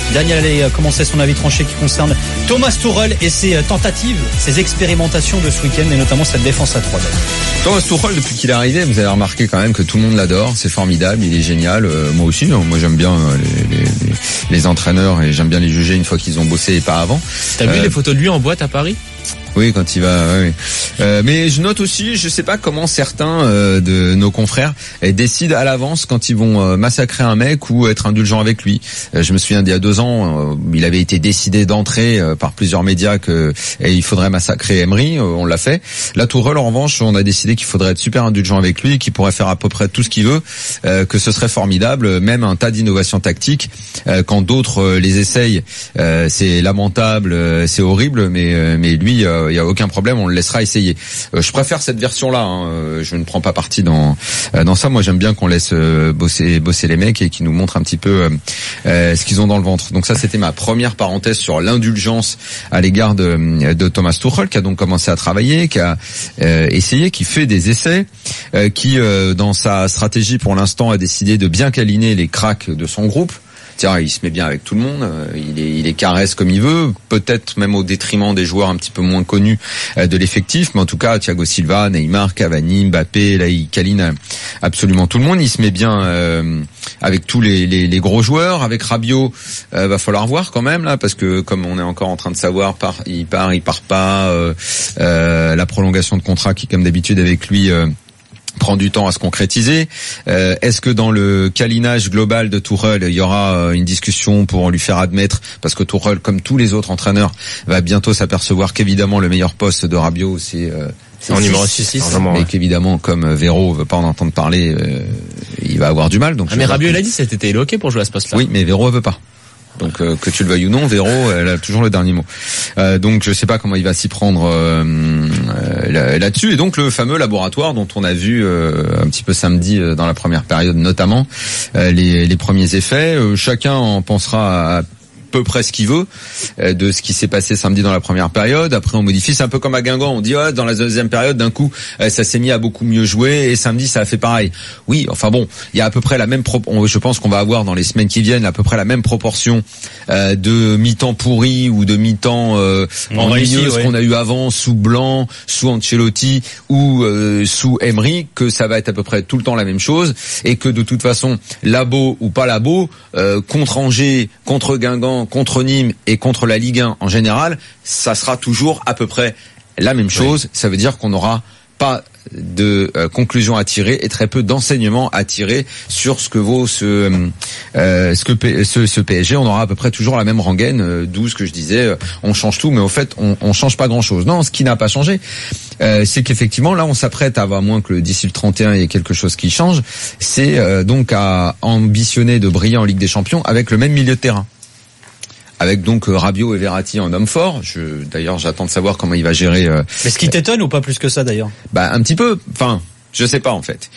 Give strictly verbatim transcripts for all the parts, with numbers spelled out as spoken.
Daniel allait commencer son avis tranché qui concerne Thomas Tuchel et ses tentatives, ses expérimentations de ce week-end et notamment cette défense à trois. Thomas Tuchel, depuis qu'il est arrivé, vous avez remarqué quand même que tout le monde l'adore, c'est formidable, il est génial. Euh, moi aussi, non, moi j'aime bien les, les, les, les entraîneurs et j'aime bien les juger une fois qu'ils ont bossé et pas avant. T'as euh, vu les photos de lui en boîte à Paris ? Oui, quand il va. Oui. Euh, mais je note aussi, je sais pas comment certains euh, de nos confrères euh, décident à l'avance quand ils vont euh, massacrer un mec ou être indulgents avec lui. Euh, je me souviens d'il y a deux ans, euh, il avait été décidé d'entrer euh, par plusieurs médias que et il faudrait massacrer Emery. Euh, on l'a fait. Là, Tuchel, en revanche, on a décidé qu'il faudrait être super indulgent avec lui, qu'il pourrait faire à peu près tout ce qu'il veut, euh, que ce serait formidable, même un tas d'innovations tactiques. Euh, quand d'autres euh, les essayent, euh, c'est lamentable, euh, c'est horrible, mais euh, mais lui. Euh, il y a aucun problème, on le laissera essayer. Euh, je préfère cette version-là. Hein. Je ne prends pas parti dans euh, dans ça. Moi, j'aime bien qu'on laisse euh, bosser bosser les mecs et qu'ils nous montrent un petit peu euh, euh, ce qu'ils ont dans le ventre. Donc ça, c'était ma première parenthèse sur l'indulgence à l'égard de, de Thomas Tuchel, qui a donc commencé à travailler, qui a euh, essayé, qui fait des essais, euh, qui euh, dans sa stratégie pour l'instant a décidé de bien câliner les cracks de son groupe. Il se met bien avec tout le monde, il est, il est caresse comme il veut, peut-être même au détriment des joueurs un petit peu moins connus de l'effectif, mais en tout cas Thiago Silva, Neymar, Cavani, Mbappé, là il câline absolument tout le monde, il se met bien euh, avec tous les, les, les gros joueurs, avec Rabiot, euh, va falloir voir quand même là, parce que comme on est encore en train de savoir, par, il part, il part pas, euh, euh, la prolongation de contrat qui comme d'habitude avec lui euh, prend du temps à se concrétiser. Euh, est-ce que dans le câlinage global de Tuchel, il y aura une discussion pour lui faire admettre, parce que Tuchel, comme tous les autres entraîneurs, va bientôt s'apercevoir qu'évidemment le meilleur poste de Rabiot, c'est euh, c'est en numéro six six, et qu'évidemment comme Véro veut pas en entendre parler, euh, il va avoir du mal. Donc ah, mais Rabiot, il a dit cet été, il est ok pour jouer à ce poste-là. Oui, mais Véro veut pas. Donc euh, que tu le veuilles ou non, Véro, elle a toujours le dernier mot. Euh, donc je sais pas comment il va s'y prendre euh, euh, là-dessus. Et donc le fameux laboratoire dont on a vu euh, un petit peu samedi euh, dans la première période notamment euh, les, les premiers effets. Euh, chacun en pensera à peu près ce qu'il veut euh, de ce qui s'est passé samedi dans la première période. Après on modifie, c'est un peu comme à Guingamp, on dit ouais, dans la deuxième période d'un coup euh, ça s'est mis à beaucoup mieux jouer et samedi ça a fait pareil. Oui, enfin bon, il y a à peu près la même pro- je pense qu'on va avoir dans les semaines qui viennent à peu près la même proportion euh, de mi-temps pourri ou de mi-temps euh, ennuyeux ouais. qu'on a eu avant sous Blanc, sous Ancelotti ou euh, sous Emery, que ça va être à peu près tout le temps la même chose et que de toute façon labo ou pas labo, euh, contre Angers, contre Guingamp, contre Nîmes et contre la Ligue un en général, ça sera toujours à peu près la même chose. Oui. Ça veut dire qu'on n'aura pas de euh, conclusion à tirer et très peu d'enseignements à tirer sur ce que vaut ce euh, ce que P- ce, ce P S G. On aura à peu près toujours la même rengaine, euh, d'où ce que je disais, euh, on change tout, mais au fait on, on change pas grand chose. Non, ce qui n'a pas changé, euh, c'est qu'effectivement là on s'apprête à, à moins que le d'ici le trente et un il y ait quelque chose qui change, c'est euh, donc à ambitionner de briller en Ligue des Champions avec le même milieu de terrain. Avec donc Rabiot et Verratti en homme fort. Je, d'ailleurs, j'attends de savoir comment il va gérer. Euh, Mais ce qui t'étonne ou pas plus que ça d'ailleurs ? Bah un petit peu. Enfin, je sais pas en fait.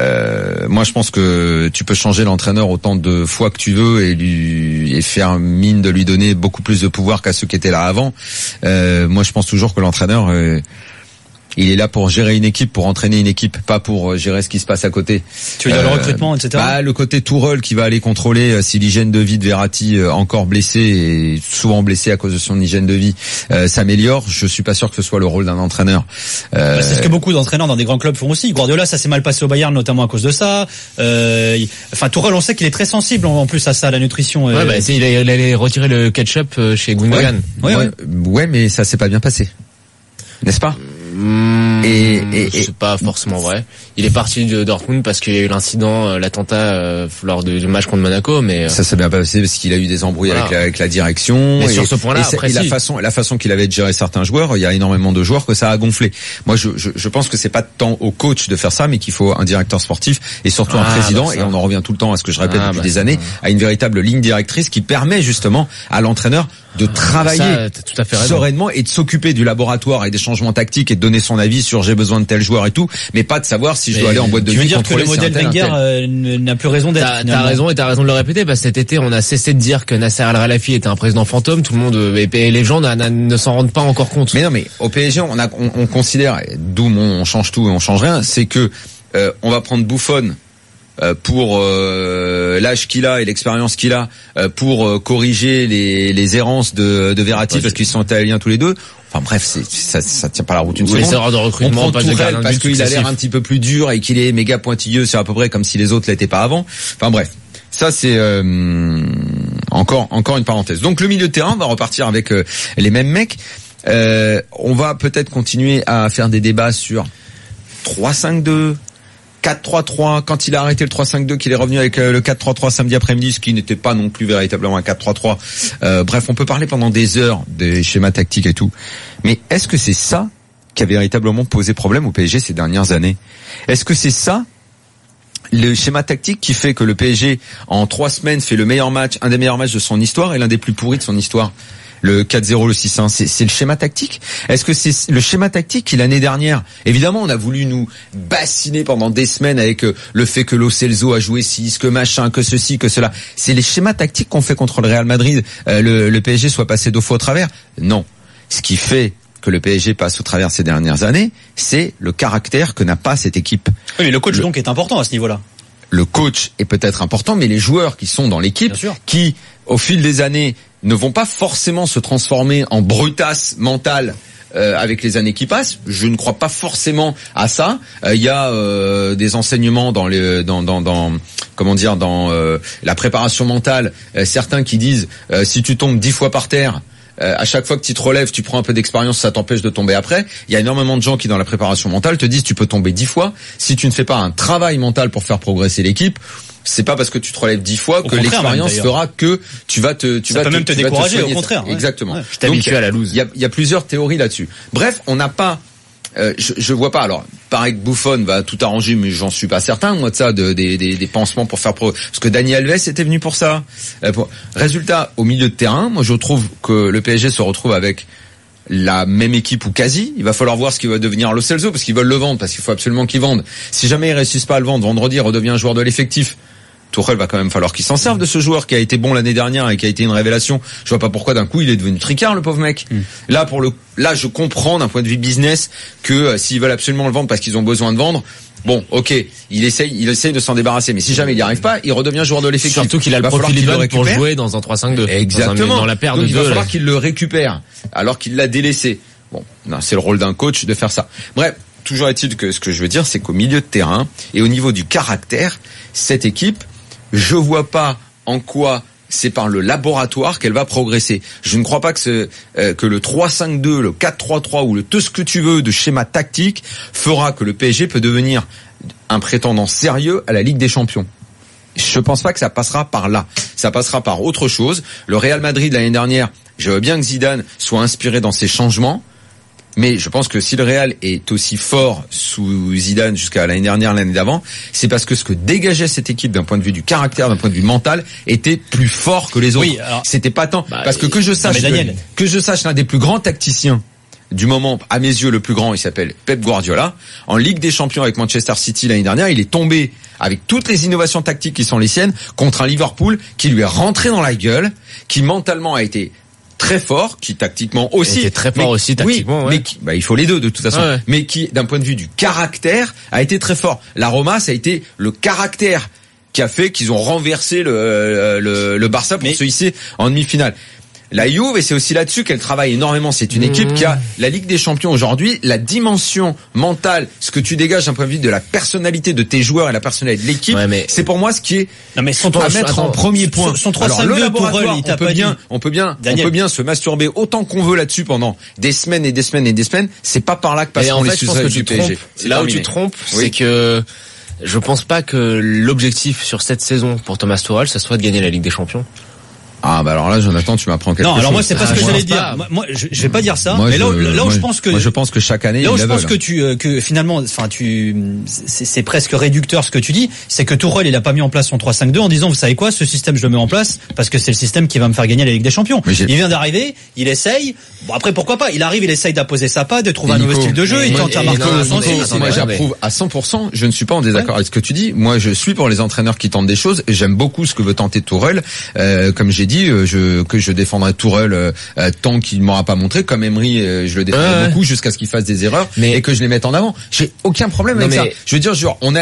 Euh, moi, je pense que tu peux changer l'entraîneur autant de fois que tu veux et lui et faire mine de lui donner beaucoup plus de pouvoir qu'à ceux qui étaient là avant. Euh, moi, je pense toujours que l'entraîneur. Euh, Il est là pour gérer une équipe, pour entraîner une équipe, pas pour gérer ce qui se passe à côté. Tu veux dire euh, le recrutement, et cetera. Bah, le côté Tuchel qui va aller contrôler euh, si l'hygiène de vie de Verratti, euh, encore blessé et souvent blessé à cause de son hygiène de vie, euh, s'améliore. Je suis pas sûr que ce soit le rôle d'un entraîneur. Euh, bah, c'est ce que beaucoup d'entraîneurs dans des grands clubs font aussi. Guardiola, ça s'est mal passé au Bayern, notamment à cause de ça. Euh, il... Enfin, Tuchel, on sait qu'il est très sensible en plus à ça, à la nutrition. Ouais, euh... bah, il allait retirer le ketchup chez Gundogan. Ouais, ouais, ouais. ouais mais ça s'est pas bien passé, n'est-ce pas? Mmh, et, et, et c'est pas forcément vrai. Il est parti de Dortmund parce qu'il y a eu l'incident, l'attentat euh, lors du match contre Monaco, mais euh... ça s'est bien passé parce qu'il a eu des embrouilles voilà. avec, la, avec la direction. Mais et, sur ce point-là, et, après, et la si. façon, la façon qu'il avait de gérer certains joueurs, il y a énormément de joueurs que ça a gonflé. Moi, je, je, je pense que c'est pas tant au coach de faire ça, mais qu'il faut un directeur sportif et surtout ah, un président. Bah et on en revient tout le temps à ce que je répète ah, depuis bah, des années, à une véritable ligne directrice qui permet justement à l'entraîneur de travailler ça, tout à fait sereinement et de s'occuper du laboratoire et des changements tactiques et de donner son avis sur j'ai besoin de tel joueur et tout, mais pas de savoir si je mais dois aller en boîte de nuit. Tu veux dire que le modèle Wenger euh, n'a plus raison d'être. T'as, t'as raison et t'as raison de le répéter parce que cet été on a cessé de dire que Nasser Al-Khelaifi était un président fantôme. Tout le monde et les gens n'a, n'a, ne s'en rendent pas encore compte. Mais non, mais au P S G on a on, on considère, d'où on change tout et on change rien, c'est que euh, on va prendre Buffon euh, pour euh, l'âge qu'il a et l'expérience qu'il a euh, pour euh, corriger les, les errances de, de Verratti ouais, parce qu'ils sont italiens tous les deux. Enfin bref, c'est, ça, ça tient pas la route une oui, seconde. De recrutement, on prend Tourelle parce qu'il a l'air un petit peu plus dur et qu'il est méga pointilleux, c'est à peu près comme si les autres l'étaient pas avant. Enfin bref, ça c'est euh, encore encore une parenthèse. Donc le milieu de terrain va repartir avec euh, les mêmes mecs. Euh, on va peut-être continuer à faire des débats sur trois cinq deux, quatre trois trois, quand il a arrêté le trois cinq deux, qu'il est revenu avec le quatre trois trois samedi après-midi, ce qui n'était pas non plus véritablement un quatre trois trois. Euh, bref, on peut parler pendant des heures des schémas tactiques et tout. Mais est-ce que c'est ça qui a véritablement posé problème au P S G ces dernières années? Est-ce que c'est ça le schéma tactique qui fait que le P S G en trois semaines fait le meilleur match, un des meilleurs matchs de son histoire et l'un des plus pourris de son histoire? Le quatre zéro, le six un, c'est, c'est le schéma tactique? Est-ce que c'est le schéma tactique qui, l'année dernière, évidemment, on a voulu nous bassiner pendant des semaines avec le fait que Lo Celso a joué six, que machin, que ceci, que cela. C'est les schémas tactiques qu'on fait contre le Real Madrid, euh, le, le P S G soit passé deux fois au travers? Non. Ce qui fait que le P S G passe au travers ces dernières années, c'est le caractère que n'a pas cette équipe. Oui, mais le coach le... donc est important à ce niveau-là. Le coach est peut-être important, mais les joueurs qui sont dans l'équipe, qui, au fil des années, ne vont pas forcément se transformer en brutasse mentale euh, avec les années qui passent. Je ne crois pas forcément à ça. Il euh, y a euh, des enseignements dans les, dans, dans, dans, comment dire, dans euh, la préparation mentale. Euh, certains qui disent euh, si tu tombes dix fois par terre. Euh, à chaque fois que tu te relèves, tu prends un peu d'expérience, ça t'empêche de tomber après. Il y a énormément de gens qui, dans la préparation mentale, te disent tu peux tomber dix fois. Si tu ne fais pas un travail mental pour faire progresser l'équipe, c'est pas parce que tu te relèves dix fois que l'expérience fera que tu vas te, tu ça vas peut te, même te décourager, au contraire. Ouais. Exactement. Ouais. Je t'habitue à la loose. Il y a, il y a plusieurs théories là-dessus. Bref, on n'a pas. Euh, je, je vois pas. Alors, pareil que Buffon va tout arranger, mais j'en suis pas certain, moi, de ça, de, des, des, des pansements pour faire pro. Parce que Dani Alves était venu pour ça. Euh, pour... Résultat, au milieu de terrain, moi, je trouve que le P S G se retrouve avec la même équipe ou quasi. Il va falloir voir ce qui va devenir Lo Celso, parce qu'ils veulent le vendre, parce qu'il faut absolument qu'ils vendent. Si jamais ils réussissent pas à le vendre, vendredi, il redevient un joueur de l'effectif. Tourelle va quand même falloir qu'il s'en serve de ce joueur qui a été bon l'année dernière et qui a été une révélation. Je vois pas pourquoi d'un coup il est devenu tricard, le pauvre mec. Mm. Là pour le là je comprends d'un point de vue business que euh, s'ils veulent absolument le vendre parce qu'ils ont besoin de vendre, bon, OK, il essaye il essaye de s'en débarrasser, mais si jamais il n'y arrive pas, il redevient joueur de l'effectif. Surtout qu'il a le profil idéal pour jouer dans un trois cinq deux. Exactement. Dans, un, dans la paire Donc de il deux, va falloir là. qu'il le récupère alors qu'il l'a délaissé. Bon, non, c'est le rôle d'un coach de faire ça. Bref, toujours est-il que ce que je veux dire c'est qu'au milieu de terrain et au niveau du caractère, cette équipe, je vois pas en quoi c'est par le laboratoire qu'elle va progresser. Je ne crois pas que, ce, euh, que le trois cinq deux, le quatre trois trois ou le tout ce que tu veux de schéma tactique fera que le P S G peut devenir un prétendant sérieux à la Ligue des Champions. Je pense pas que ça passera par là. Ça passera par autre chose. Le Real Madrid l'année dernière, je veux bien que Zidane soit inspiré dans ses changements. Mais je pense que si le Real est aussi fort sous Zidane jusqu'à l'année dernière, l'année d'avant, c'est parce que ce que dégageait cette équipe d'un point de vue du caractère, d'un point de vue mental, était plus fort que les autres. Oui, alors, c'était pas tant. Bah, parce que que je sache, Daniel. que, que je sache l'un des plus grands tacticiens du moment, à mes yeux le plus grand, il s'appelle Pep Guardiola. En Ligue des Champions avec Manchester City l'année dernière, il est tombé avec toutes les innovations tactiques qui sont les siennes contre un Liverpool qui lui est rentré dans la gueule, qui mentalement a été très fort, qui tactiquement aussi, était très fort mais, aussi tactiquement, oui, ouais. mais qui, bah, il faut les deux de toute façon, ouais. mais qui d'un point de vue du caractère a été très fort. La Roma, ça a été le caractère qui a fait qu'ils ont renversé le, le, le Barça pour mais... se hisser en demi-finale. La Juve, et c'est aussi là-dessus qu'elle travaille énormément, c'est une équipe mmh. qui a la Ligue des Champions aujourd'hui, la dimension mentale, ce que tu dégages d'un point de vue de la personnalité de tes joueurs et la personnalité de l'équipe, ouais, mais... c'est pour moi ce qui est non, mais son, à mettre attends, en premier point. Son, son trois cinq deux pour Real, il on peut bien, on peut bien, Daniel. on peut bien se masturber autant qu'on veut là-dessus pendant des semaines et des semaines et des semaines, c'est pas par là que passent les succès du P S G. Là terminé. Où tu te trompes, oui. c'est que je pense pas que l'objectif sur cette saison pour Thomas Tuchel, ça soit de gagner la Ligue des Champions. Ah bah alors là Jonathan tu m'apprends quelque chose. Non alors moi c'est pas ah, ce que j'allais dire. Moi, moi je, je vais pas dire ça. Moi, mais là, je, là, là où moi, je pense que moi je pense que chaque année là où il je pense veulent. que tu euh, que finalement enfin tu c'est, c'est presque réducteur ce que tu dis, c'est que Tuchel il a pas mis en place son trois cinq deux en disant vous savez quoi, ce système je le mets en place parce que c'est le système qui va me faire gagner la Ligue des Champions. Il vient d'arriver, il essaye. Bon après pourquoi pas, il arrive, il essaye d'apposer sa patte, de trouver un nouveau style de jeu, il tente un marqueur offensif. Moi j'approuve à cent pour cent, je ne suis pas en désaccord avec ce que tu dis. Moi je suis pour les entraîneurs qui tentent des choses et j'aime beaucoup ce que veut tenter Tuchel. Euh, comme j'ai dit, je que je défendrai Tuchel Euh, euh, tant qu'il m'aura pas montré, comme Emery, euh, je le défendrai ouais. beaucoup jusqu'à ce qu'il fasse des erreurs mais... et que je les mette en avant. J'ai aucun problème non avec mais... ça. Je veux dire, genre, on est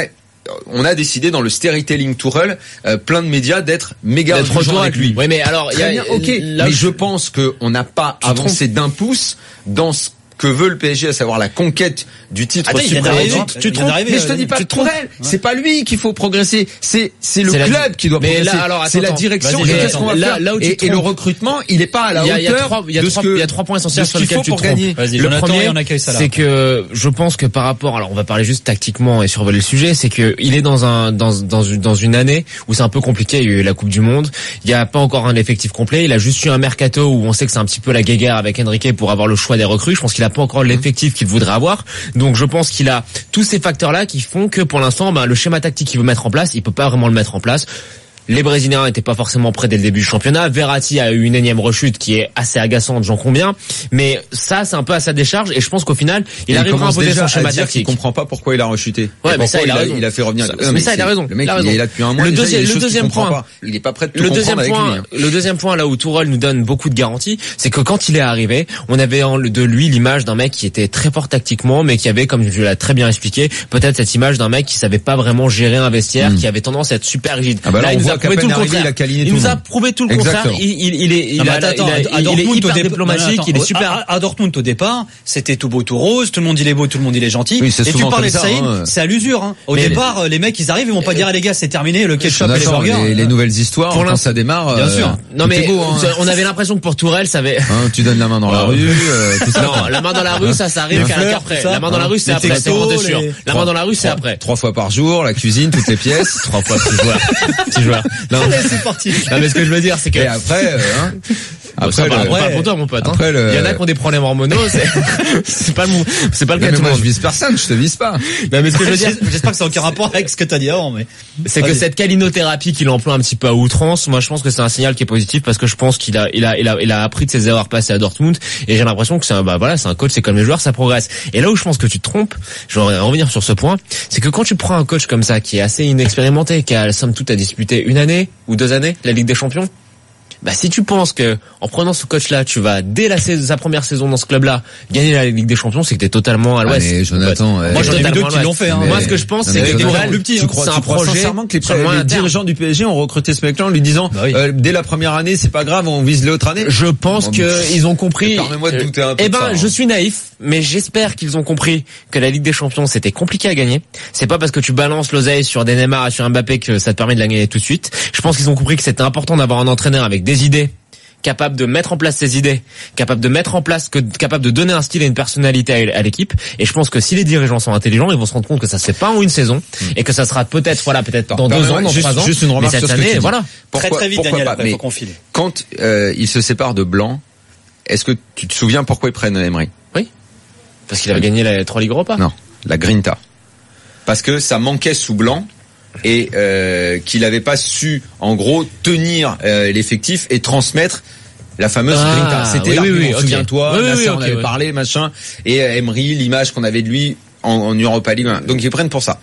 on a décidé dans le storytelling Tourelle, euh, plein de médias d'être méga indulgents avec lui. Oui, mais alors, il y a, bien, ok. Mais je pense qu'on n'a pas avancé d'un pouce dans ce que veut le P S G, à savoir la conquête du titre suprême. Tu te trompes, mais je te dis pas Tourelle, c'est pas lui qu'il faut progresser, c'est c'est le club qui doit progresser, c'est la direction. Et qu'est-ce qu'on va faire? Et le recrutement, il est pas à la hauteur de ce que. Il y a trois points essentiels sur lesquels tu te trompes. Le premier, c'est que je pense que par rapport, alors on va parler juste tactiquement et survoler le sujet, c'est que il est dans un dans dans une dans une année où c'est un peu compliqué. Il y a eu la Coupe du Monde, il y a pas encore un effectif complet. Il a juste eu un mercato où on sait que c'est un petit peu la guéguerre avec Enrique pour avoir le choix des recrues. Je pense qu'il a pas encore l'effectif qu'il voudrait avoir. Donc je pense qu'il a tous ces facteurs-là qui font que pour l'instant, bah, le schéma tactique qu'il veut mettre en place, il peut pas vraiment le mettre en place. Les Brésiliens n'étaient pas forcément prêts dès le début du championnat. Verratti a eu une énième rechute qui est assez agaçante, j'en conviens. Mais ça, c'est un peu à sa décharge. Et je pense qu'au final, il, il arrivera à imposer son schéma tactique. Il comprend pas pourquoi il a rechuté. Ouais, mais ça, il a, il a fait revenir. Ça, non, mais ça, il a raison. Le mec, il, a raison. il est là depuis un mois. Le, déjà, deuxième, il le deuxième point. Pas. Il est pas prêt de tout le deuxième comprendre point, avec lui. Le deuxième point, là où Tourelle nous donne beaucoup de garanties, c'est que quand il est arrivé, on avait de lui l'image d'un mec qui était très fort tactiquement, mais qui avait, comme je l'ai très bien expliqué, peut-être cette image d'un mec qui savait pas vraiment gérer un vestiaire, qui avait tendance à être super rigide. Là, il nous a prouvé tout le contraire. Il nous a prouvé tout le contraire. Il, il, il est, il, non, a, attends, il, a, il, il est hyper diplomatique. Il est super. À, à Dortmund au départ, c'était tout beau tout rose. Tout le monde il est beau, tout le monde il est gentil. Oui, et tu parlais de Saïd, hein. c'est à l'usure. Hein. Au mais départ, les... les mecs ils arrivent, ils vont pas dire ah, les gars c'est terminé, le ketchup et les burgers. Les, les nouvelles histoires, pour quand ça démarre. Bien sûr. Non mais beau, hein. On avait l'impression que pour Tourelle, ça avait. Hein, tu donnes la main dans la rue. Non, la main dans la rue, ça, ça arrive qu'à après. La main dans la rue, c'est après. C'est quand t'es sûr. La main dans la rue, c'est après. Trois fois par jour, la cuisine, toutes les pièces. Trois fois, petit joueur. Petit joueur. Non, c'est parti. Non mais ce que je veux dire, c'est que. Et après, hein. Après, bon, après, pour toi, mon pote. Hein. Le... Il y en a qui ont des problèmes hormonaux. C'est, c'est pas le, c'est pas le cas de tout le monde. Je vise personne, je te vise pas. Non, mais ce que je veux dire, j'espère que ça n'a aucun rapport avec ce que t'as dit avant, mais. C'est que cette calinothérapie qu'il emploie un petit peu à outrance, moi, je pense que c'est un signal qui est positif parce que je pense qu'il a, il a, il a, il a appris de ses erreurs passées à Dortmund et j'ai l'impression que c'est un, bah voilà, c'est un coach, c'est comme les joueurs, ça progresse. Et là où je pense que tu te trompes, je vais revenir sur ce point, c'est que quand tu prends un coach comme ça qui est assez inexpérimenté, qui a, somme toute, à disputer une année ou deux années, la Ligue des Champions, bah si tu penses que en prenant ce coach-là, tu vas dès la sa, sa première saison dans ce club-là gagner la Ligue des Champions, c'est que t'es totalement à l'ouest. Ah mais Jonathan, ouais. Moi j'en ai vu deux qui l'ont fait. Hein. Moi ce que je pense, c'est que Tourelle, plus petit, tu crois, c'est un projet. Sincèrement que les, les dirigeants du P S G ont recruté ce mec-là en lui disant bah oui. euh, dès la première année, c'est pas grave, on vise l'autre année. Je pense bon, que ils ont compris. Permets-moi de douter un peu. Eh ben, ça, je hein. suis naïf, mais j'espère qu'ils ont compris que la Ligue des Champions c'était compliqué à gagner. C'est pas parce que tu balances l'oseille sur des Neymar et sur Mbappé que ça te permet de la gagner tout de suite. Je pense qu'ils ont compris que c'était important d'avoir un entraîneur avec des idées, capable de mettre en place ses idées, capable de mettre en place, que, capable de donner un style et une personnalité à, à l'équipe. Et je pense que si les dirigeants sont intelligents, ils vont se rendre compte que ça se fait pas en une saison mmh. et que ça sera peut-être, voilà, peut-être dans deux ans, dans juste, trois ans. Juste une remarque mais cette sur ce année, que tu voilà. Pourquoi, très très vite, Daniel, après, faut qu'on file. Quand euh, il se sépare de Blanc, est-ce que tu te souviens pourquoi ils prennent Emery? Oui. Parce qu'il avait gagné la trois Ligue Europa. Non, la Grinta. Parce que ça manquait sous Blanc. Et euh, qu'il n'avait pas su, en gros, tenir euh, l'effectif et transmettre la fameuse ah, Grinta. C'était oui, l'argument, oui, oui, okay. souviens-toi, oui, oui, là, oui, ça, on okay, avait oui. parlé, machin, et euh, Emery, l'image qu'on avait de lui en, en Europa League. Donc ils prennent pour ça.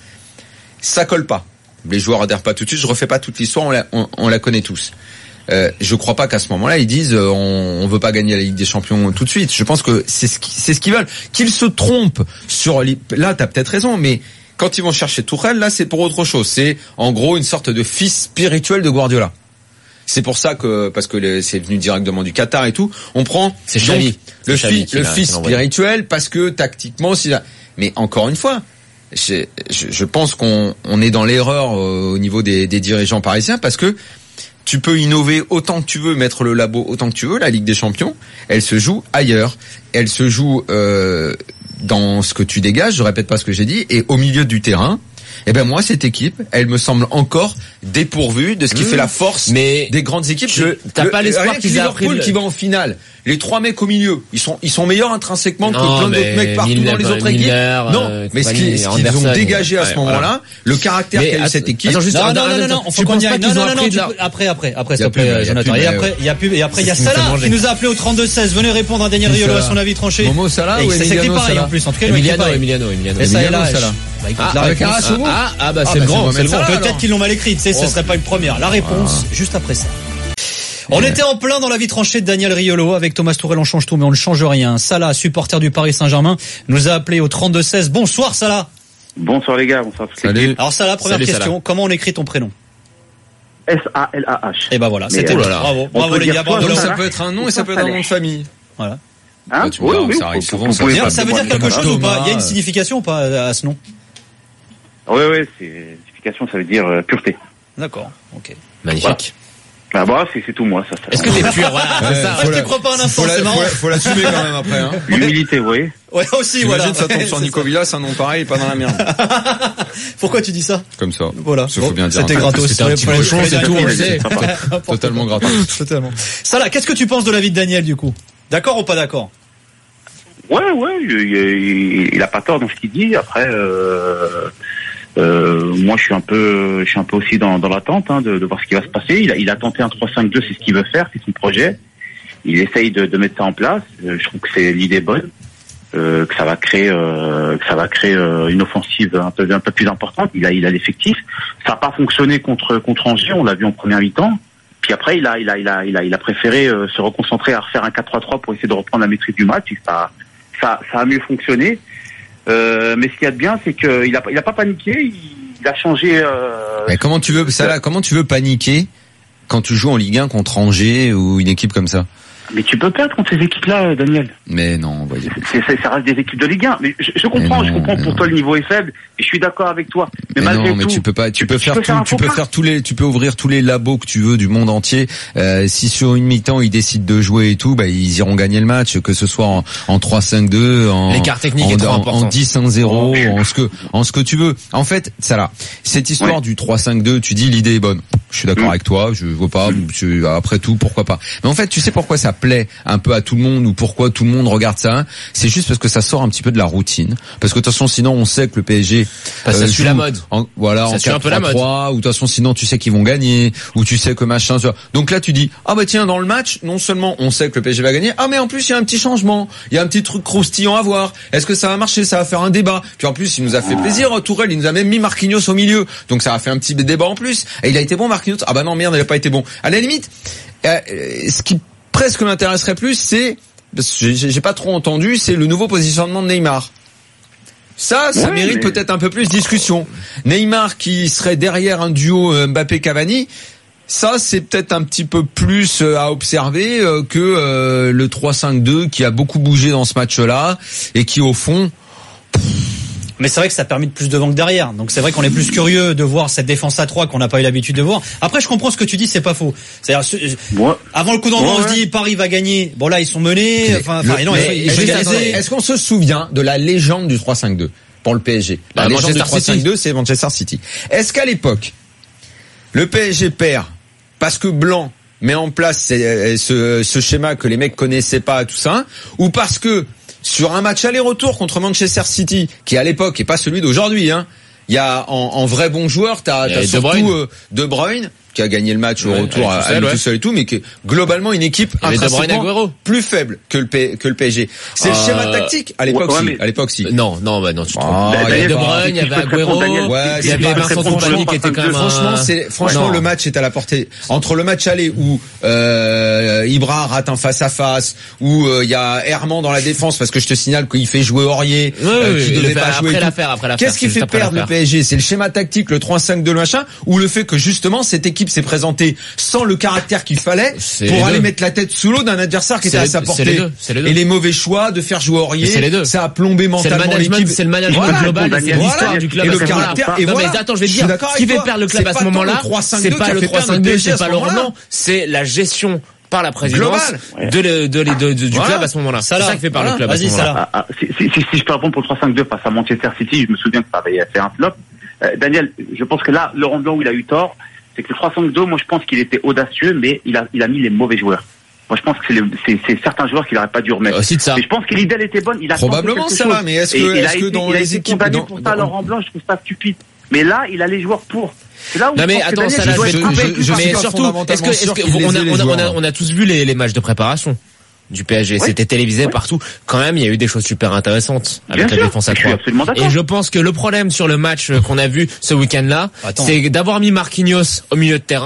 Ça colle pas. Les joueurs adhèrent pas tout de suite. Je refais pas toute l'histoire, on la, on, on la connaît tous. Euh, je crois pas qu'à ce moment-là ils disent euh, on, on veut pas gagner la Ligue des Champions tout de suite. Je pense que c'est ce qui, c'est ce qu'ils veulent. Qu'ils se trompent sur les... là, t'as peut-être raison, mais quand ils vont chercher Tourelle, là, c'est pour autre chose. C'est, en gros, une sorte de fils spirituel de Guardiola. C'est pour ça que, parce que les, c'est venu directement du Qatar et tout, on prend c'est Xavi, le, c'est fi, le fils spirituel parce que tactiquement, si là, mais encore une fois, je, je, je pense qu'on on est dans l'erreur au niveau des, des dirigeants parisiens parce que tu peux innover autant que tu veux, mettre le labo autant que tu veux. La Ligue des Champions, elle se joue ailleurs. Elle se joue euh, dans ce que tu dégages. Je répète pas ce que j'ai dit. Et au milieu du terrain, eh ben moi cette équipe, elle me semble encore dépourvue de ce qui mmh. fait la force mais des grandes équipes. Je, t'as le, pas l'espoir qu'ils aient appris Liverpool le... qui va en finale. Les trois mecs au milieu, ils sont ils sont meilleurs intrinsèquement non, que plein d'autres mecs partout Miller, dans les autres Miller, équipes. Non, euh, mais ce qu'ils ce qu'ils ont dégagé à ce ouais, moment-là, voilà. Le caractère qu'a eu cette équipe. Attends, juste non, non, non, non, non, faut qu'on y aille. Non, non, non, après, après, après, s'il te plaît, Jonathan. Et après, il y a plus, et après, il y a Salah qui nous a appelé au trente-deux seize. Venez répondre à Daniel Riolo à son avis tranché. Momo Salah ou Emiliano Salah en plus. En tout cas, Emiliano, Emiliano, Emiliano. Et Salah, Salah. Ah, ah, bah c'est le bon, c'est le bon. Peut-être qu'ils l'ont mal écrit. Tu sais, ce serait pas une première. La réponse juste après ça. On ouais. était en plein dans la vie tranchée de Daniel Riolo avec Thomas Tourelle, on change tout mais on ne change rien. Salah, supporter du Paris Saint-Germain, nous a appelé au trente-deux seize. Bonsoir Salah. Bonsoir les gars, bonsoir. Salut. Alors ça, la première Salut, question, Salah. comment on écrit ton prénom? S A L A H. Et ben voilà, Mais, c'était euh, bon. là. Bravo, On bravo peut les dire gars, quoi, bravo. Donc Voilà. ça peut être un nom et ça peut être un nom de famille. Voilà. Hein? Bah, tu me diras, oui, ça arrive oui, souvent, vous ça. pouvez Ça pas Ça veut me dire quelque demander. chose ou pas? Thomas, Il y a une euh, signification ou pas à ce nom? Oui, oui, c'est signification, ça veut dire euh, pureté. D'accord, ok. Magnifique. Bah, bah c'est, c'est tout moi, ça. ça. Est-ce que t'es pur? Voilà, c'est ça. Ah, je te crois pas un instant, Faut la- c'est marrant. faut la- faut l'assumer quand même après, hein. L'humilité, vous voyez. Ouais, aussi, Imagine, voilà. ça tombe sur C'est Nico ça. Villas, un nom pareil, pas dans la merde. Pourquoi tu dis ça? Comme ça. Voilà. Ça, faut bien dire. C'était Parce gratos. que t'es un petit Fallait- cochon, fallait c'est dire tout, qu'il on le était- sait. Totalement gratos. Totalement. Salah, qu'est-ce que tu penses de la vie de Daniel, du coup? D'accord ou pas d'accord? Ouais, ouais, il, il, il a pas tort dans ce qu'il dit. Après, euh, euh, moi, je suis un peu, je suis un peu aussi dans, dans l'attente hein, de, de voir ce qui va se passer. Il a, il a tenté un trois cinq deux, c'est ce qu'il veut faire, c'est son projet. Il essaye de, de mettre ça en place. Euh, je trouve que c'est l'idée bonne, euh, que ça va créer, euh, que ça va créer euh, une offensive un peu, un peu plus importante. Il a, il a l'effectif. Ça n'a pas fonctionné contre contre Angers, on l'a vu en première mi-temps. Puis après, il a, il a, il a, il a, il a préféré euh, se reconcentrer à refaire un quatre trois trois pour essayer de reprendre la maîtrise du match. Et ça, ça, ça a mieux fonctionné. Euh, mais ce qu'il y a de bien, c'est qu'il a, il a pas paniqué. Il, il a changé. Euh, Mais comment tu veux, Salah, comment tu veux paniquer quand tu joues en Ligue un contre Angers ou une équipe comme ça? Mais tu peux perdre contre ces équipes-là, Daniel. Mais non, voyez. C'est, c'est, ça reste des équipes de Ligue un. Mais je, je comprends, Mais je non, comprends. mais Pour non. toi, le niveau est faible. Et je suis d'accord avec toi. Mais, Mais malgré non, mais tout, tu peux pas, tu peux faire peux tout, faire un tu faux peux pas. faire tous les, tu peux ouvrir tous les labos que tu veux du monde entier. Euh, si sur une mi-temps ils décident de jouer et tout, bah ils iront gagner le match, que ce soit en, en trois cinq deux, en L'écart technique en, est trop en, important. en dix un zéro, Oh. en ce que, en ce que tu veux. En fait, ça là, cette histoire Ouais. du trois cinq deux, tu dis l'idée est bonne. Je suis d'accord Mm. avec toi. Je vois pas. je- après tout, pourquoi pas. Mais en fait, tu sais pourquoi ça plaît un peu à tout le monde ou pourquoi tout le monde regarde ça? C'est juste parce que ça sort un petit peu de la routine. Parce que de toute façon, sinon, on sait que le P S G Bah, ça euh, suit joue la mode. en, voilà, Ça en suit un quatre peu la trois mode. trois, ou de toute façon, sinon, tu sais qu'ils vont gagner, ou tu sais que machin. ça. Donc là, tu dis, ah bah tiens, dans le match, non seulement on sait que le P S G va gagner, ah mais en plus, il y a un petit changement, il y a un petit truc croustillant à voir. Est-ce que ça va marcher? Ça va faire un débat. Puis en plus, il nous a fait plaisir, Tourelle, il nous a même mis Marquinhos au milieu. Donc ça a fait un petit débat en plus. Et il a été bon, Marquinhos. Ah bah non, merde, il a pas été bon. À la limite, euh, ce qui presque m'intéresserait plus, c'est, parce que j'ai j'ai pas trop entendu, c'est le nouveau positionnement de Neymar. Ça, ça Ouais, mérite mais- peut-être un peu plus de discussion. Neymar qui serait derrière un duo euh, Mbappé-Cavani, ça c'est peut-être un petit peu plus euh, à observer euh, que euh, le trois cinq deux qui a beaucoup bougé dans ce match-là et qui au fond... Mais c'est vrai que ça permet de plus de vent derrière. Donc c'est vrai qu'on est plus curieux de voir cette défense à trois qu'on n'a pas eu l'habitude de voir. Après, je comprends ce que tu dis, c'est pas faux. C'est-à-dire, ce- Ouais. avant le coup d'envoi, Ouais, on se ouais. dit Paris va gagner. Bon là, ils sont menés. Enfin, enfin, Le- non, mais ils, ils ont juste, égalisé. attendez, est-ce qu'on se souvient de la légende du trois cinq deux pour le P S G? La Bah, légende Manchester du trois cinq deux, c'est Manchester City. Est-ce qu'à l'époque, le P S G perd parce que Blanc met en place ce, ce, ce schéma que les mecs connaissaient pas, tout ça, ou parce que sur un match aller-retour contre Manchester City, qui à l'époque est pas celui d'aujourd'hui, hein, il y a en, en vrai bon joueur, t'as, Il y t'as avait De surtout Bruyne. euh, De Bruyne qui a gagné le match au Ouais, retour à à, lui tout à seul, lui ouais. tout seul et tout, mais qui est globalement une équipe Il y avait De Bruyne, intrinsèquement Agüero. plus faible que le P, que le P S G. C'est le Euh, schéma tactique à l'époque ouais, si, mais- à l'époque si. Non, non, bah non, tu te trompes. Ah, il y avait Daniel, De bah, Bruyne, il y si je avait peux te répondre, Agüero, Daniel, Ouais, il y c'est avait pas- Vincent c'est Kompany qui était quand même Franchement, un... c'est franchement Non. le match est à la portée. Entre le match aller où euh, Ibra rate un face à face, où euh, il y a Herman dans la défense parce que je te signale qu'il fait jouer Aurier, Oui, euh, oui, qui il devait le fait pas après jouer. et tout. l'affaire, après l'affaire, Qu'est-ce qui c'est juste fait après perdre le l'affaire. P S G? C'est le schéma tactique, le trois cinq deux le machin, ou le fait que justement cette équipe s'est présentée sans le caractère qu'il fallait C'est pour les aller deux. mettre la tête sous l'eau d'un adversaire qui C'est était à les- sa c'est portée. les deux, c'est les deux. Et les mauvais choix de faire jouer Aurier, C'est les deux. ça a plombé C'est le mentalement management, l'équipe. c'est le management Voilà, global, bon, c'est Daniel, l'histoire voilà. du club. Et le à ce moment-là. caractère, et non voilà. mais attends, je vais te Je suis dire, d'accord ce qui avec fait toi. perdre le club C'est à pas ce tant moment-là, le trois cinq deux c'est qui pas a le fait trois perdre cinq le deux, P S G à c'est ce pas le moment-là. renom, c'est la gestion par la présidence Global. de le- de les- de- de- du Voilà. club à ce moment-là. C'est Salah. ça qui fait perdre le Voilà. club à ce Vas-y, moment-là. Salah. Ah, ah, si, si, si, si je peux répondre pour le trois cinq deux face à Manchester City, je me souviens que ça avait fait un flop. Euh, Daniel, je pense que là, Laurent Blanc, où il a eu tort, c'est que le trois cinq deux, moi je pense qu'il était audacieux, mais il a, il a mis les mauvais joueurs. Moi je pense que c'est, les- c'est, c'est certains joueurs qu'il n'aurait pas dû remettre. Aussi de ça. Mais je pense que l'idée elle était bonne. Il a Probablement tenté ça quelque va, chose. mais est-ce Et que, il a est-ce que été- dans il a les été équipes, condamné dans- pour dans- ça, Laurent Blanc, je trouve ça stupide. Mais là, il a les joueurs pour. C'est là où Non je mais pense que attends, Daniel, ça il là, doit je être vais un peu je- plus je- mais suis pas surtout, fondamentalement est-ce que, est-ce sûr que qu'il on a, lésait les on a, on a, joueurs. on a tous vu les, les matchs de préparation du P S G. Oui. C'était télévisé Oui. partout. Quand même, il y a eu des choses super intéressantes avec Bien la sûr, défense à je suis trois. absolument d'accord. Et je pense que le problème sur le match qu'on a vu ce week-end-là, Attends. c'est d'avoir mis Marquinhos au milieu de terrain.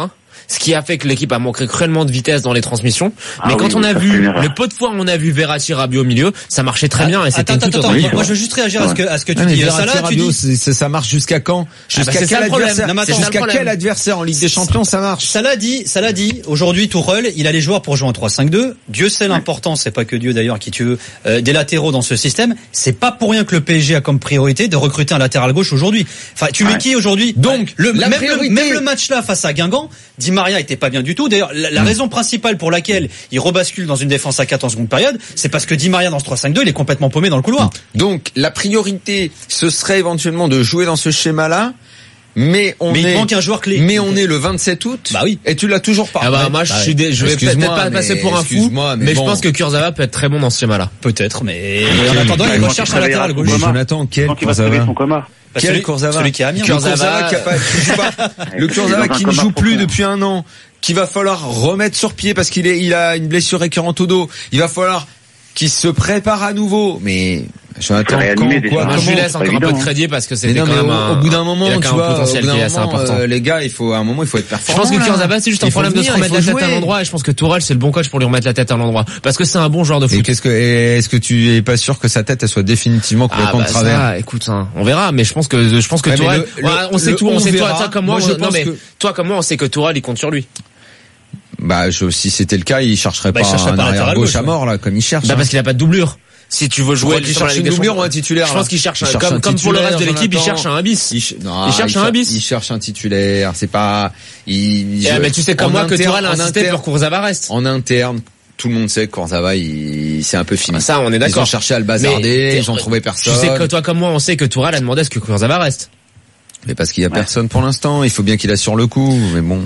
ce qui a fait que l'équipe a manqué cruellement de vitesse dans les transmissions. Ah mais oui, quand on oui, a ça vu fait une erreur. le peu de fois où on a vu Verratti, Rabiot au milieu, ça marchait très bien et c'était attends, une toute attends, autre attends, équipe. moi je veux juste réagir à ce que à ce que tu Ouais, mais dis. Verratti, Salah, tu Rabiot, dis c'est- c'est- ça marche jusqu'à quand? Jusqu'à bah, c'est ça quel le problème. adversaire? Non, mais attends, Jusqu'à c'est ça le quel problème. adversaire en Ligue des Champions ça marche? Salah dit, Salah dit, aujourd'hui Tuchel, il a les joueurs pour jouer en trois cinq deux. Dieu sait l'important, c'est pas que Dieu d'ailleurs qui tu veux, euh, des latéraux dans ce système. C'est pas pour rien que le P S G a comme priorité de recruter un latéral gauche aujourd'hui. Enfin, tu mets Ouais. qui aujourd'hui? Donc, le, la même, priorité- le, même le match là face à Guingamp, Di Maria était pas bien du tout. D'ailleurs, la, la Mm. raison principale pour laquelle il rebascule dans une défense à quatre en seconde période, c'est parce que Di Maria dans ce trois cinq deux, il est complètement paumé dans le couloir. Donc, la priorité, ce serait éventuellement de jouer dans ce schéma-là, mais on Mais est, il manque un joueur clé. mais on est le vingt-sept août. Bah oui. Et tu l'as toujours pas. Ah bah Ouais, moi je bah suis dé- je vais peut-être Excuse-moi, pas passer mais- pour un fou, excuse-moi, mais mais je bon. pense que Kurzawa peut être très bon dans ce schéma-là. Peut-être, mais Ok. en attendant, il Quand recherche il un latéral travaillera gauche. son coma. Jonathan, quel Quand il va se réveiller Kurzawa? son coma. Bah, Quel celui- Kurzawa? Celui qui est à Amiens. Le Kurzawa, Kurzawa qui a pas, qui joue pas. Le Kurzawa Dans un qui ne coma joue plus profond. depuis un an, qui va falloir remettre sur pied parce qu'il est, il a une blessure récurrente au dos. Il va falloir qu'il se prépare à nouveau. Mais Jonathan, Réanimer quand, des quoi, gens. Moi je lui comment? laisse pas encore un peu de évident, hein. crédit parce que Mais c'était non, quand mais même au, un, au bout d'un moment, il a quand tu même vois, un au potentiel bout qui est d'un assez moment, important. euh, les gars, il faut, à un moment, il faut être Je performant. pense que là. Kurzawa c'est juste un Il faut problème de se venir, remettre il la faut tête à jouer. l'endroit et je pense que Tourelle c'est le bon coach pour lui remettre la tête à l'endroit parce que c'est un bon joueur de Et foot. qu'est-ce que, et est-ce que tu es pas sûr que sa tête, elle soit définitivement Ah complètement bah de travers? ça, écoute, hein, on verra, mais je pense que je pense que Ouais, mais Tourelle, le- le- ouais, on sait le tout, on on sait toi, verra. toi comme moi, Moi, je on- non pense mais que- toi comme moi, on sait que Tourelle il compte sur lui. Bah, je, si c'était le cas, il chercherait Bah, il pas chercherait un pas un arrière latéral gauche gauche, à ouais. mort, là, comme il cherche. Bah hein. parce qu'il a pas de doublure. Si tu veux jouer Pourquoi qu'il sur la cherche Ligue une des doublure ou Champions. un titulaire? Je là pense qu'il cherche, Il un- cherche comme, un comme pour le reste de titulaire, l'équipe, il Jonathan. cherche un bis. Il, ch- non, Il cherche il un cher- bis. Il cherche un titulaire. C'est pas. Il, Eh, je- mais tu sais comme en moi que interne- Tourelle a en insisté interne- pour que Kurzawa reste. En interne, tout le monde sait que Kurzawa, il, c'est un peu fini. Ça, on est Ils ont d'accord. cherché à le Mais bazarder, t'es- ils ont trouvé Tu personne. sais que toi comme moi, on sait que Tourelle a demandé à ce que Kurzawa reste. Mais parce qu'il y a personne pour l'instant, il faut bien qu'il assure le coup. Mais bon.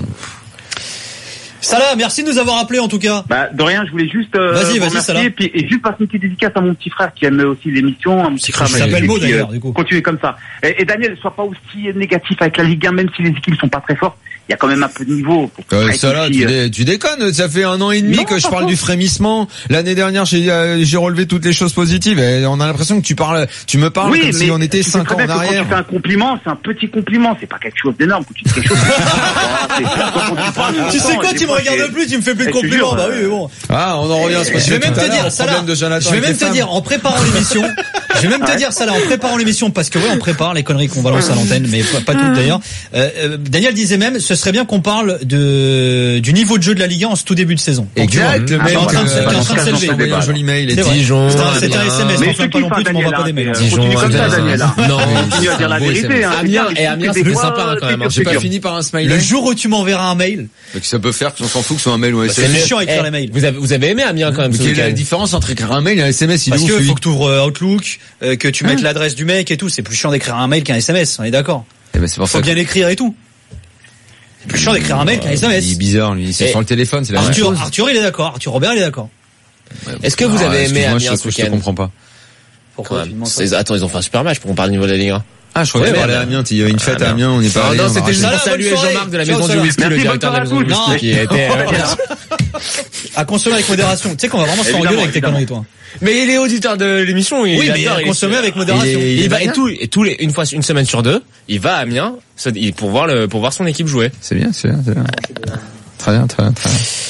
Salah, merci de nous avoir appelé en tout cas. Bah, de rien, je voulais juste euh, Vas-y, vous vas-y, remercier, Salah. et puis et juste passer une petite dédicace à mon petit frère qui aime aussi l'émission, un petit frère. Il mais- s'appelle et Maud, puis, d'ailleurs, euh, du coup. Continuez comme ça. Et, et Daniel, sois pas aussi négatif avec la Ligue un, même si les équipes sont pas très fortes. Il y a quand même un peu de niveau. Faut Euh, arrêter ça là, aussi, tu, euh, dé- tu déconnes. Ça fait un an et demi Non, que je pas parle trop. du frémissement. L'année dernière, j'ai euh, j'ai relevé toutes les choses positives. Et on a l'impression que tu parles, tu me parles oui, comme si mais on était tu sais cinq très ans bien en que Quand arrière. tu fais un compliment, c'est un petit compliment, c'est pas quelque chose d'énorme. Quand tu dis quelque chose, Ah, c'est- quand tu parles, Tu sais quoi, des tu me fois, regardes j'ai- plus, tu me fais plus de Eh, je te compliments. jure, Bah oui, mais bon. Ah, on en revient à ce que Je vais tout même à te l'heure, dire, au Salah, problème de Jonathan je vais avec même les te femmes. dire, en préparant l'émission, je vais même te dire, Salah, en préparant l'émission, parce que ouais, on prépare les conneries qu'on balance à l'antenne, mais pas, pas toutes d'ailleurs. Euh, euh, Daniel disait même, ce serait bien qu'on parle de du niveau de jeu de la Ligue un en ce tout début de saison. Donc, tu vois, Exact, le qui est mail en train de se- que- qui est en train de je s'élever. t'ai envoyé un joli mail. C'est vrai. Dijon, C'est un- c'est un S M S, Mais t'en je fais te pas non kiffe, plus, tu m'envoies Daniel, pas des hein, mails. mais, Dijon, continue comme ça, Dijon. Daniel. hein. Non, Continue à dire la beau S M S. vérité. hein. Amiens, C'est et Amiens, des c'est plus fois, sympa, hein, quand même, hein. J'ai pas sûr. fini par un Le smiley. jour où tu m'enverras un mail, Donc ça peut faire qu'on s'en fout que ce soit un mail ou un c'est S M S. chiant à écrire Eh, les mails. Vous avez, vous avez aimé Amiens quand même ce Quelle est la week-end. différence entre écrire un mail et un S M S? Il est Parce ouf, que lui. faut que tu ouvres Outlook, euh, que tu mettes l'adresse du mec et tout. C'est plus chiant d'écrire un mail qu'un S M S. On est d'accord. Eh ben, c'est pour Faut ça que- bien l'écrire et tout. C'est plus chiant d'écrire un mail qu'un S M Il est S. bizarre, lui. C'est Et- sur le téléphone, c'est la même Arthur, chose. Arthur, il est d'accord. Arthur Robert, il est d'accord. Est-ce que vous Ah, avez aimé excuse-moi, Amiens je ce te- je te week-end? comprends pas. Quand Pourquoi même. tu demandes ça C'est- Attends, ils ont fait un super match pour qu'on parle du niveau de la Ligue un. Ah, je croyais Ouais, que tu parlais mais- à Amiens. Il y avait une fête à Amiens. Amiens, on est pas Non, allé. non, on a c'était racheté. juste pour Salah, bonne saluer soirée. Jean-Marc de la Ciao, Maison du Salah. Whisky, le Merci, directeur de la bonne Maison du soirée à Whisky tous. qui était, euh, À consommer avec modération. Tu sais qu'on va vraiment se faire Évidemment, engueuler avec tes évidemment. conneries, toi. Mais il est auditeur de l'émission, il Oui, mais adore, à il est- consommer avec modération. Il est- Il va, et bien. tout, et tous les, une fois, une semaine sur deux, il va à Amiens, ça- il- pour voir le, pour voir son équipe jouer. C'est bien, c'est bien, c'est bien. Très bien, très bien, très bien.